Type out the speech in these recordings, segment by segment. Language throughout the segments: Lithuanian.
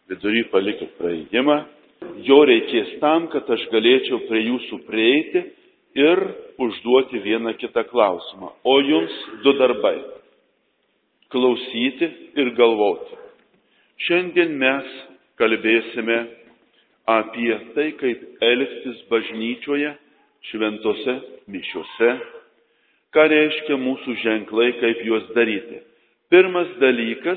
vidury palikit praėjimą. Jo reikės tam, kad aš galėčiau prie jūsų prieiti ir užduoti vieną kitą klausimą. O jums 2 darbai – klausyti ir galvoti. Šiandien mes kalbėsime apie tai, kaip elgtis bažnyčioje, šventose mišiose, ką reiškia mūsų ženklai, kaip juos daryti. Pirmas dalykas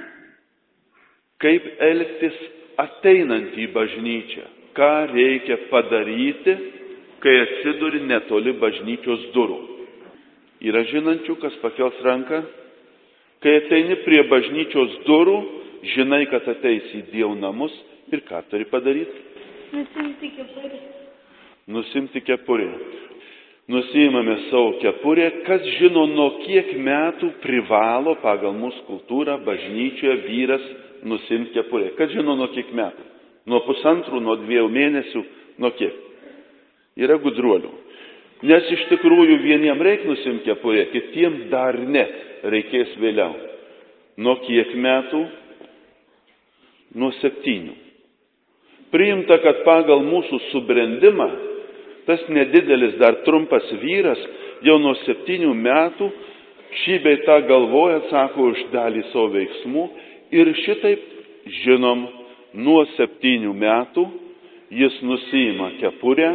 – kaip elgtis ateinant į bažnyčią. Ką reikia padaryti, kai atsiduri netoli bažnyčios durų. Yra žinančių, kas pakels ranką. Kai ateini prie bažnyčios durų, žinai, kad ateisi į Dievo namus ir ką turi padaryti? Nusimti kepurę. Nusimti kepurę. Nusimame savo kepurę. Kas žino, nuo kiek metų privalo pagal mūsų kultūrą bažnyčioje vyras nusimti kepurę? Kas žino, nuo kiek metų? Nuo 1,5, nuo 2 mėnesių, nuo kiek? Yra gudruolių. Nes iš tikrųjų vieniem reikia nusimti kepurę, kitiem dar ne, reikės vėliau. Nuo kiek metų? Nuo 7. Priimta, kad pagal mūsų subrendimą, tas nedidelis dar trumpas vyras, jau nuo 7 metų šį bei tą galvoja, atsako už dalį savo veiksmų ir šitaip žinom, nuo 7 metų jis nusiima kepurę,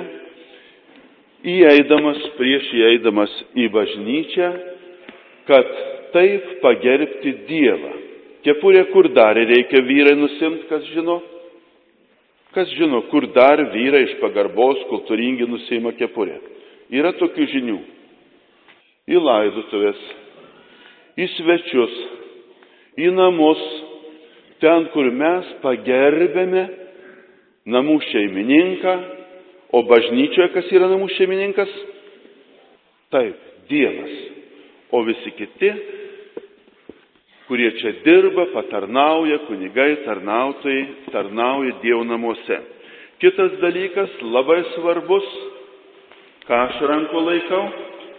prieš įeidamas į bažnyčią, kad taip pagerbti Dievą. Kepurė kur dar reikia vyrai nusimti, kas žino? Kas žino, kur dar vyrai iš pagarbos kultūringi nusiima kepurę? Yra tokių žinių. Į laidotuvės, į svečius, į namus, ten, kur mes pagerbėme namų šeimininką, o bažnyčioje kas yra namų šeimininkas? Taip, Dievas. O visi kiti, kurie čia dirba, patarnauja, kunigai, tarnautojai, tarnauja Dievo namuose. Kitas dalykas, labai svarbus, ką aš ranko laikau?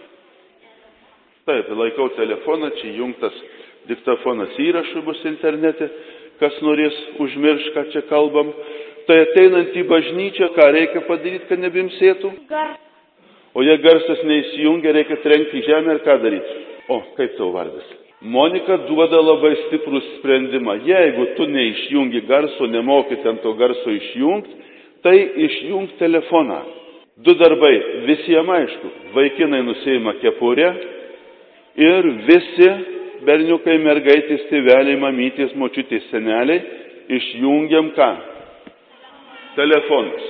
Taip, laikau telefoną, čia jungtas diktafonas įrašų bus internete, kas norės užmiršti, ką čia kalbam. Tai ateinant į bažnyčią, ką reikia padaryti, kad nebimsėtų? O jei garsas neįsijungia, reikia trenkti į žemę ir ką daryti? O, kaip tavo vardas? Monika duoda labai stiprų sprendimą. Jeigu tu neišjungi garso, nemoki ten to garso išjungti, tai išjung telefoną. 2 darbai, visiems aišku. Vaikinai nusiima kepurę ir visi berniukai, mergaitės, tėveliai, mamytės, močiutės, seneliai išjungiam ką? Telefonus.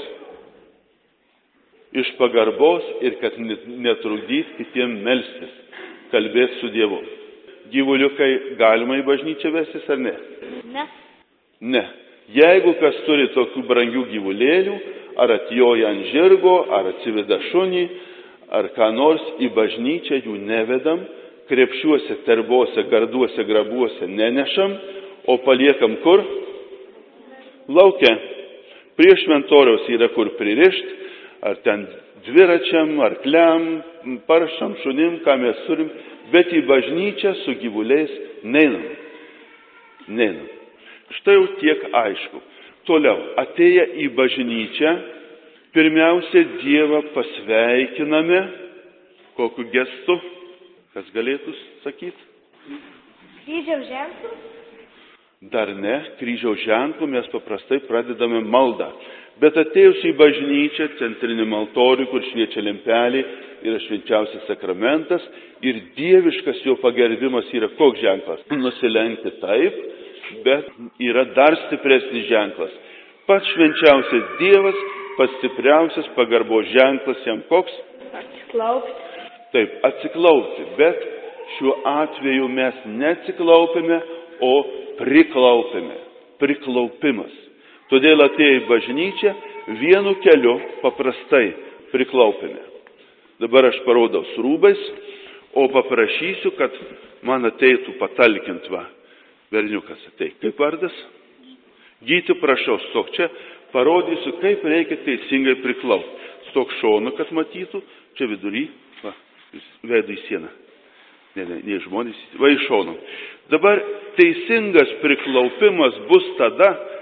Iš pagarbos ir kad netrukdyt kitiem melstis, kalbėti su Dievu. Gyvuliukai galima į bažnyčią vestis ar ne? Ne. Ne. Jeigu kas turi tokių brangių gyvulėlių, ar atjoja ant žirgo, ar atsiveda šunį, ar ką nors, į bažnyčią jų nevedam, krepšiuose, terbose, garduose, grabuose nenešam, o paliekam kur? Lauke. Prie šventoriaus yra kur pririšti, ar ten dviračiam, arkliam, paršam, šunim, ką mes turim, bet į bažnyčią su gyvuliais neinam. Neinam. Štai jau tiek aišku. Toliau, atėję į bažnyčią, pirmiausia Dievą pasveikiname, kokiu gestu, kas galėtų sakyti? Kryžiaus ženklų? Dar ne, kryžiaus ženklų mes paprastai pradedame maldą. Bet atėjus į bažnyčią, centrinį altorių, kur šviečia lempelė, yra švenčiausias sakramentas ir dieviškas jo pagerbimas yra koks ženklas? Nusilenkti taip, bet yra dar stipresnis ženklas. Pats švenčiausias Dievas, pats stipriausias pagarbos ženklas jam koks? Atsiklaupti. Taip, atsiklaupti, bet šiuo atveju mes neatsiklaupėme, o priklaupėme. Priklaupimas. Todėl atėję į bažnyčią vienu keliu paprastai priklaupėme. Dabar aš parodau su rūbais, o paprašysiu, kad man ateitų patalkint va. Berniukas ateik. Kaip vardas? Gyti, prašau, stok čia, parodysiu, kaip reikia teisingai priklaupti. Stok šonu, kad matytų, čia vidury, va, veidu į sieną. Ne žmonės, va iš šono. Dabar teisingas priklaupimas bus tada,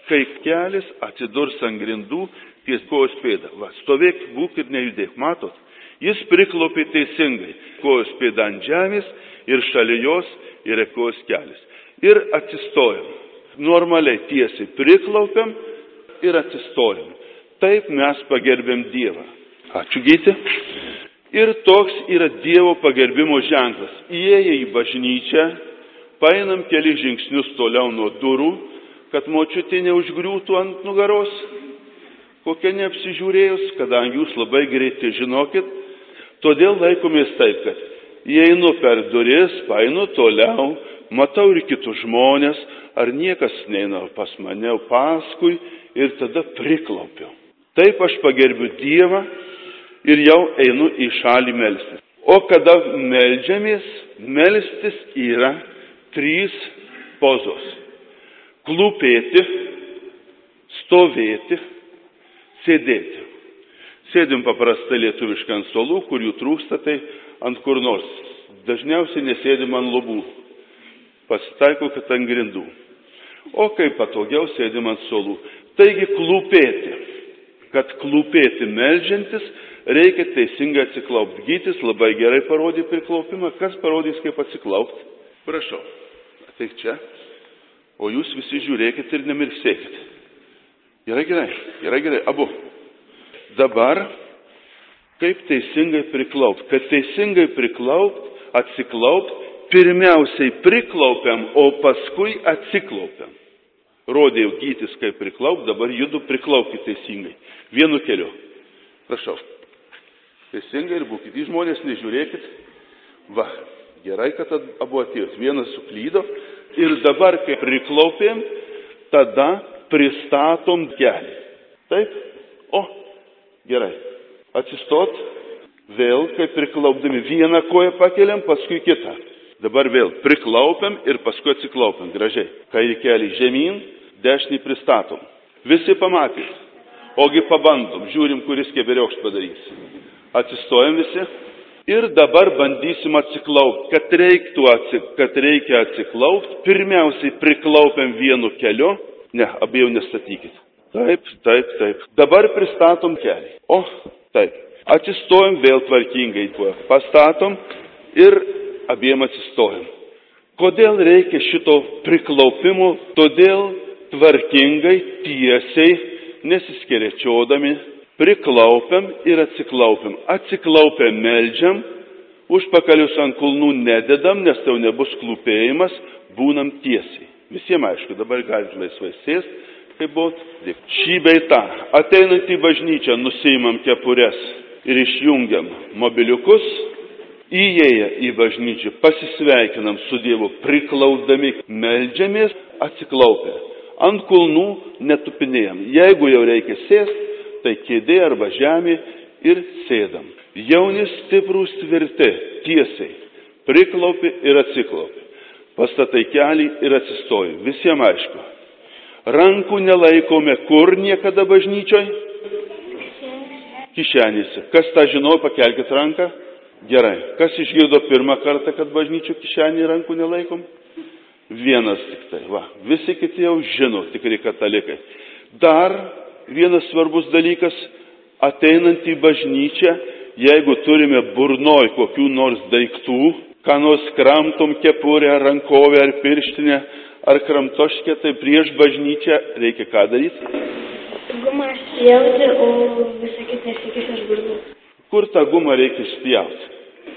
kai kelias atsidurs ant grindų ties kojos pėda. Va, stovėk, būk ir nejudėk. Matot? Jis priklaupė teisingai. Kojos pėda ant žemės ir šalia jos yra kojos kelias. Ir atsistojam. Normaliai tiesiai priklaupiam ir atsistojam. Taip mes pagerbėm Dievą. Ačiū, Gyti. Ir toks yra Dievo pagerbimo ženklas. Įėję į bažnyčią, paeinam keli žingsnius toliau nuo durų, kad močiutė neužgriūtų ant nugaros, kokia neapsižiūrėjus, kadangi jūs labai greitai žinokit, todėl laikomės taip, kad įeinu per duris, paeinu toliau, matau ir kitus žmonės, ar niekas neina pas mane paskui ir tada priklaupiu. Taip aš pagerbiu Dievą ir jau einu į šalį melstis. O kada meldžiamės, melstis yra 3 pozos. Klūpėti, stovėti, sėdėti. Sėdim paprastai lietuviškai ant suolų, kur jų trūksta, tai ant kur nors. Dažniausiai nesėdim ant lubų. Pasitaiko, kad ant grindų. O kai patogiau sėdim ant suolų. Taigi klūpėti. Kad klūpėti meldžiantis, reikia teisingai atsiklaupti. Gytis labai gerai parodė priklaupimą. Kas parodys, kaip atsiklaupti? Prašau, ateik čia. O jūs visi žiūrėkit ir nemirksėkit. Gerai, abu. Dabar, kaip teisingai priklaupti? Kad teisingai atsiklaupt, pirmiausiai priklaupiam, o paskui atsiklaupiam. Rodė jau Gytis, kaip priklaupt, dabar judu priklaupkite teisingai. Vienu keliu. Prašau. Teisingai ir būkit. Į žmonės nežiūrėkit. Va, gerai, kad abu atėjot. Vienas suklydo. Ir dabar, kai priklaupėm, tada pristatom kelį. Taip? O, gerai. Atsistot. Vėl, kai priklaupdami vieną koją pakeliam, paskui kitą. Dabar vėl priklaupiam ir paskui atsiklaupiam. Gražiai. Kairį kelį žemyn, dešinį pristatom. Visi pamatys. Ogi pabandom. Žiūrim, kuris keberiokšt padarys. Atsistojam visi. Ir dabar bandysim atsiklaupti. Kad reikia atsiklaupti, pirmiausiai priklaupiam vienu keliu. Ne, abiejų nestatykit. Taip. Dabar pristatom kelį. O, taip. Atsistojam vėl tvarkingai. Pastatom ir abiem atsistojam. Kodėl reikia šito priklaupimo? Todėl tvarkingai, tiesiai, nesiskerečiodami, priklaupiam ir atsiklaupiam. Atsiklaupiam meldžiam, užpakalius ant kulnų nededam, nes tai nebus klūpėjimas, būnam tiesiai. Visiems aišku, dabar galite laisvai sėst, kaip būt. Šį bei tą. Ateinant į bažnyčią, nusiimam kepures ir išjungiam mobiliukus. Įėję į bažnyčią, pasisveikinam su Dievu, priklausdami, meldžiamės, atsiklaupę. Ant kulnų netupinėjam. Jeigu jau reikia sėst, tai kėdė arba žemė ir sėdam. Jauni, stiprūs, tvirti, tiesiai. Priklaupi ir atsiklaupi. Pastatai kelį ir atsistoji. Visiems aišku. Rankų nelaikome kur niekada bažnyčioj? Kišenėse. Kas tą žinojo, pakelkit ranką. Gerai. Kas išgirdo pirmą kartą, kad bažnyčių kišenį rankų nelaikom? Vienas tik tai. Va. Visi kiti jau žino, tikri katalikai. Dar vienas svarbus dalykas, ateinant į bažnyčią, jeigu turime burnoj kokių nors daiktų, ką nors kramtom kepurę, rankovę ar pirštinę, ar kramtoškę, tai prieš bažnyčią reikia ką daryti? Gumą spjauti, o visą kitą įsikis iš burnų. Kur tą gumą reikia spjauti?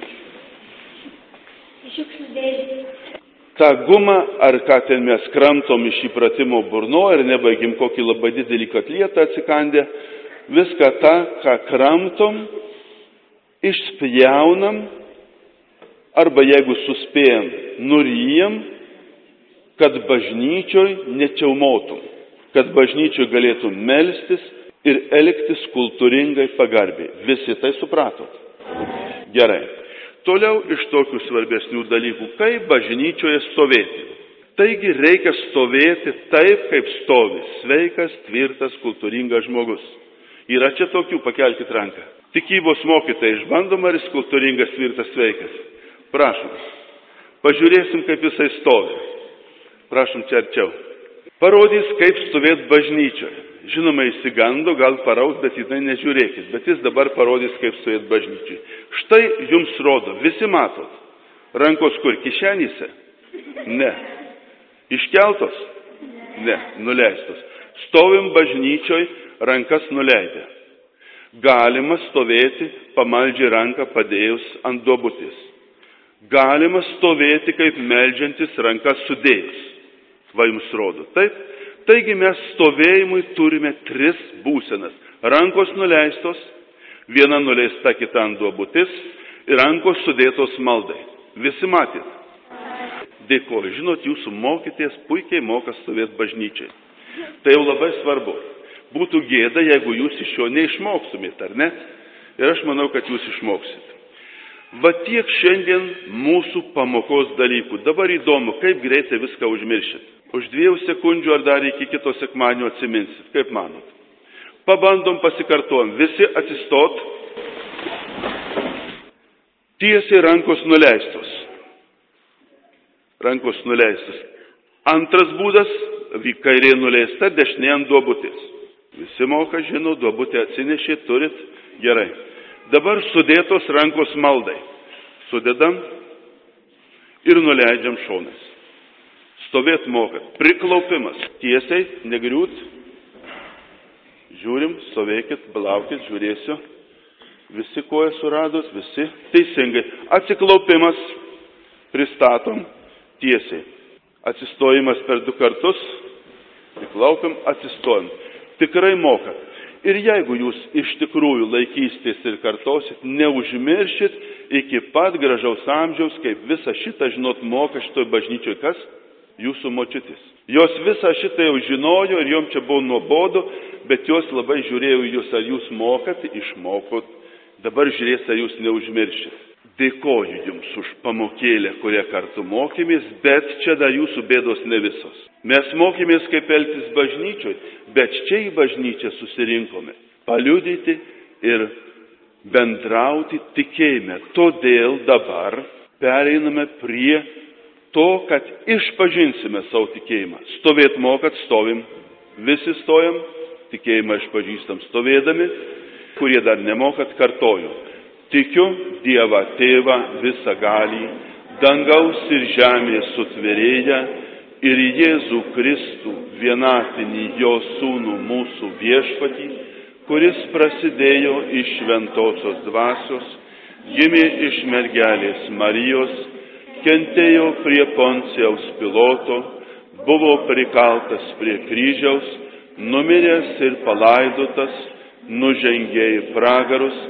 Šiukšlių dėžę. Ta gumą, ar ką ten mes kramtom iš įpratimo burno, ir nebaigim kokį labai didelį katlietą atsikandę, viską tą, ką kramtom, išspjaunam, arba jeigu suspėjam, nuryjam, kad bažnyčioj nečiaumotum, kad bažnyčioj galėtum melstis ir elgtis kultūringai pagarbiai. Visi tai supratot? Gerai. Toliau iš tokių svarbesnių dalykų, kaip bažnyčioje stovėti. Taigi reikia stovėti taip, kaip stovi sveikas, tvirtas, kultūringas žmogus. Yra čia tokių, pakelkit ranką. Tikybos mokytojai išbandom, ar jis kultūringas, tvirtas, sveikas. Prašom. Pažiūrėsim, kaip jisai stovi. Prašom čia arčiau. Parodys, kaip stovėt bažnyčioje. Žinoma, įsigando, gal paraus, bet į tai nežiūrėkit. Bet jis dabar parodys, kaip stovėt bažnyčioje. Štai jums rodo, visi matot. Rankos kur? Kišenyse? Ne. Iškeltos? Ne. Nuleistos. Stovim bažnyčioj, rankas nuleidę. Galima stovėti pamaldžiai ranką padėjus ant duobutės. Galima stovėti kaip meldžiantis rankas sudėjus. Va jums rodo. Taip? Taigi mes stovėjimui turime 3 būsenas. Rankos nuleistos, viena nuleista, kita ant duobutės ir rankos sudėtos maldai. Visi matėt? Dėkoju. Žinot, jūsų mokytės puikiai moka stovėti bažnyčiai. Tai jau labai svarbu. Būtų gėda, jeigu jūs iš jo neišmoksumėt, ar ne? Ir aš manau, kad jūs išmoksit. Va tiek šiandien mūsų pamokos dalykų. Dabar įdomu, kaip greitai viską užmiršit. Už 2 sekundžių ar dar iki kito sekmadienio atsiminsit. Kaip manot? Pabandom, pasikartuojam. Visi atsistot. Tiesiai rankos nuleistos. Rankos nuleistos. Antras būdas, kairė nuleista, dešinė ant duobutės. Visi moka, žino, duobutę atsinešė, turit. Gerai. Dabar sudėtos rankos maldai. Sudedam ir nuleidžiam šonais. Stovėt mokat. Priklaupimas. Tiesiai, negriūt. Žiūrim, stovėkit, palaukit, žiūrėsiu. Visi koja suradus, visi. Teisingai. Atsiklaupimas. Pristatom. Tiesiai. Atsistojimas per 2 kartus. Priklaupim, atsistojim. Tikrai mokat. Ir jeigu jūs iš tikrųjų laikysitės ir kartosit, neužmiršit iki pat gražaus amžiaus, kaip visą šitą, žinot, moka šitoj bažnyčioj kas? Jūsų močiutės. Jos visą šitą jau žinojo ir jom čia buvo nuobodu, bet jos labai žiūrėjo jūs, ar jūs mokat, išmokot. Dabar žiūrės, ar jūs neužmiršit. Dėkoju jums už pamokėlę, kurią kartu mokėmės, bet čia dar jūsų bėdos ne visos. Mes mokėmės, kaip elgtis bažnyčioj, bet čia į bažnyčią susirinkome paliudyti ir bendrauti tikėjime. Todėl dabar pereiname prie to, kad išpažinsime savo tikėjimą. Stovėt mokat, stovim. Visi stojam, tikėjimą išpažįstam stovėdami, kurie dar nemokat, kartoju. Tikiu Dievą Tėvą visagalį, dangaus ir žemės sutvėrėją ir Jėzų Kristų, vienatinį jo sūnų mūsų viešpatį, kuris prasidėjo iš šventosios dvasios, gimė iš mergelės Marijos, kentėjo prie Poncijaus Piloto, buvo prikaltas prie kryžiaus, numiręs ir palaidotas, nužengė į pragarus,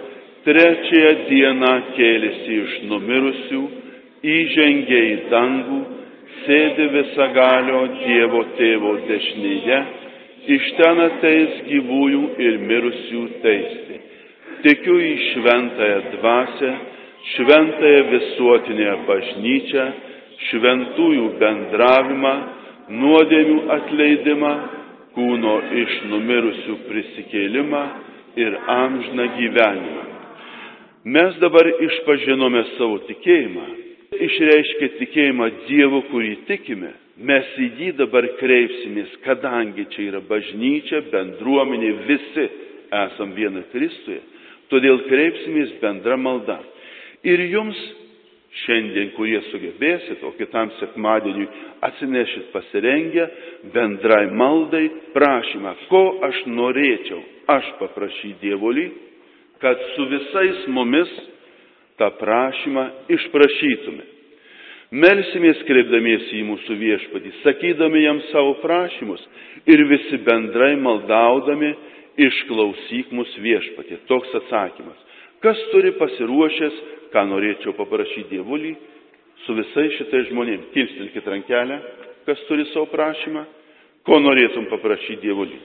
3 dieną kėlėsi iš numirusių, įžengė į dangų, sėdi visagalio Dievo Tėvo dešinėje, iš ten ateis gyvųjų ir mirusių teisti. Tikiu į šventąją dvasią, šventąją visuotinę bažnyčią, šventųjų bendravimą, nuodėmių atleidimą, kūno iš numirusių prisikėlimą ir amžiną gyvenimą. Mes dabar išpažinome savo tikėjimą, išreiškę tikėjimą Dievu, kurį tikime. Mes į jį dabar kreipsimės, kadangi čia yra bažnyčia, bendruomenė, visi esam viena Kristuje. Todėl kreipsimės bendra malda. Ir jums šiandien, kurie sugebėsit, o kitam sekmadieniui atsinešit pasirengę bendrai maldai prašymą, ko aš norėčiau, aš paprašyti Dievulį, kad su visais mumis tą prašymą išprašytume. Melsimės kreipdamiesi į mūsų viešpatį, sakydami jam savo prašymus ir visi bendrai maldaudami išklausyk mūsų viešpatį. Toks atsakymas. Kas turi pasiruošęs, ką norėčiau paprašyti Dievulį, su visais šitais žmonėmis? Kilstelkit rankelę, kas turi savo prašymą, ko norėtum paprašyti Dievulį.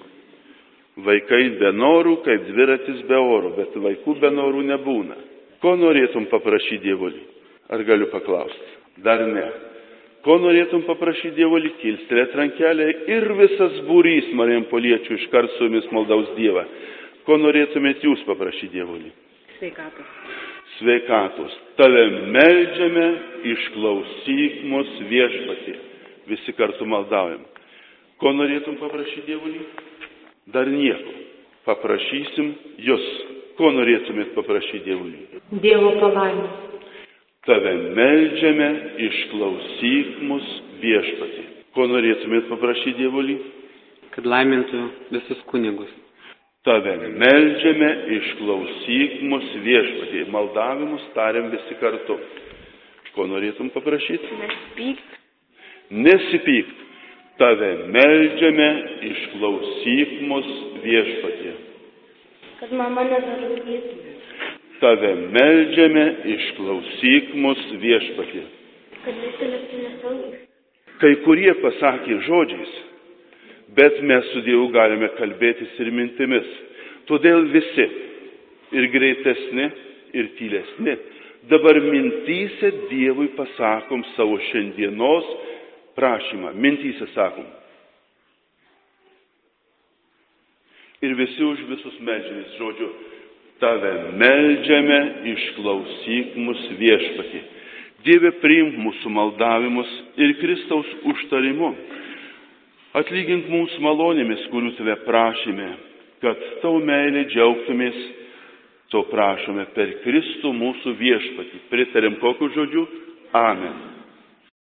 Vaikai be norų, kaip dviratis be oro, bet vaikų be norų nebūna. Ko norėtum paprašyti Dievulį? Ar galiu paklausti? Dar ne. Ko norėtum paprašyti Dievulį? Kilstelėt rankelę ir visas būrys marijampoliečių iškart su jumis maldaus Dievą. Ko norėtumėt jūs paprašyti Dievulį? Sveikatos. Sveikatos. Tave meldžiame, išklausyk mus viešpatie. Visi kartu maldaujam. Ko norėtum paprašyti Dievulį? Dar nieko. Paprašysim Jūs. Ko norėtumėt paprašyti Dievulį? Dievo palaimos. Tave meldžiame, išklausyk mus Viešpatie. Ko norėtumėt paprašyti Dievulį? Kad laimintų visus kunigus. Tave meldžiame, išklausyk mus Viešpatie. Maldavimus tariam visi kartu. Ko norėtum paprašyti? Nesipykt. Tave meldžiame, išklausyk mus Viešpatie. Kad mama nedarūkytų. Tave meldžiame, išklausyk mus Viešpatie. Kad visi liktų nesaugus. Kai kurie pasakė žodžiais, bet mes su Dievu galime kalbėtis ir mintimis. Todėl visi, ir greitesni, ir tylesni, dabar mintyse Dievui pasakom savo šiandienos prašymą. Mintyse sakom. Ir visi už visus meldžiamės žodžiu. Tave meldžiame, išklausyk mus Viešpatie. Dieve, priimk mūsų maldavimus ir Kristaus užtarimu. Atlygink mums malonėmis, kurių tave prašėme, kad tavo meilė džiaugtumės, to prašome per Kristų mūsų Viešpatį. Pritarėm kokiu žodžiu? Amen.